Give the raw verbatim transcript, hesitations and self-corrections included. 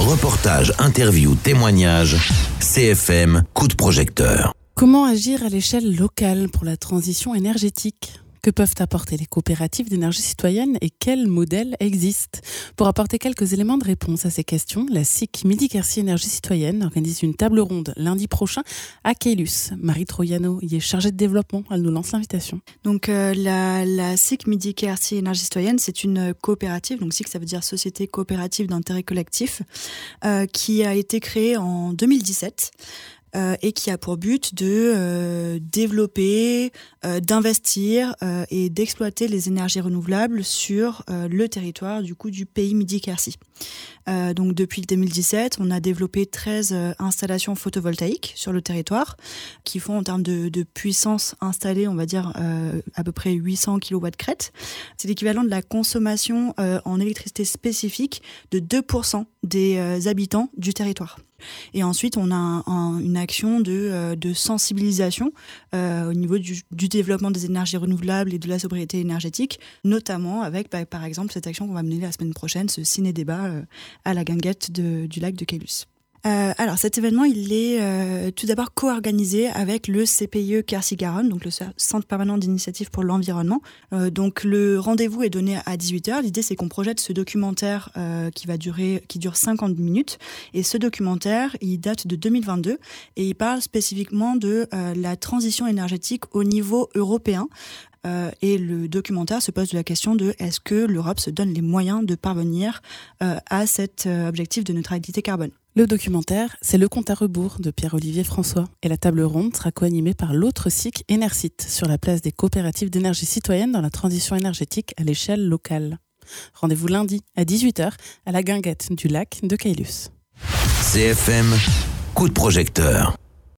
Reportages, interviews, témoignages, C F M, coup de projecteur. Comment agir à l'échelle locale pour la transition énergétique ? Que peuvent apporter les coopératives d'énergie citoyenne et quels modèles existent ? Pour apporter quelques éléments de réponse à ces questions, la S I C Midi-Quercy Énergie Citoyenne organise une table ronde lundi prochain à Caylus. Marie Troiano y est chargée de développement. Elle nous lance l'invitation. Donc euh, la, la S I C Midi-Quercy Énergie Citoyenne, c'est une coopérative, donc S I C ça veut dire Société Coopérative d'Intérêt Collectif, euh, qui a été créée en deux mille dix-sept. Euh, et qui a pour but de euh, développer, euh, d'investir euh, et d'exploiter les énergies renouvelables sur euh, le territoire du coup du pays Midi-Quercy. Euh, donc depuis deux mille dix-sept, on a développé treize euh, installations photovoltaïques sur le territoire qui font en termes de, de puissance installée, on va dire euh, à peu près huit cents kilowatts crête. C'est l'équivalent de la consommation euh, en électricité spécifique de deux pour cent des euh, habitants du territoire. Et ensuite, on a un, un, une action de, euh, de sensibilisation euh, au niveau du, du développement des énergies renouvelables et de la sobriété énergétique, notamment avec, bah, par exemple, cette action qu'on va mener la semaine prochaine, ce ciné-débat euh, à la guinguette de, du lac de Caylus. Euh, alors cet événement, il est euh, tout d'abord co-organisé avec le C P I E Quercy-Garonne, donc le Centre permanent d'initiative pour l'environnement. Euh, donc le rendez-vous est donné à dix-huit heures. L'idée, c'est qu'on projette ce documentaire euh, qui va durer, qui dure cinquante minutes. Et ce documentaire, il date de deux mille vingt-deux et il parle spécifiquement de euh, la transition énergétique au niveau européen. Euh, et le documentaire se pose de la question de est-ce que l'Europe se donne les moyens de parvenir euh, à cet euh, objectif de neutralité carbone. Le documentaire, c'est Le compte à rebours de Pierre-Olivier François. Et la table ronde sera co-animée par l'autre S I C Enercit sur la place des coopératives d'énergie citoyenne dans la transition énergétique à l'échelle locale. Rendez-vous lundi à dix-huit heures à la guinguette du lac de Caylus. C F M, coup de projecteur.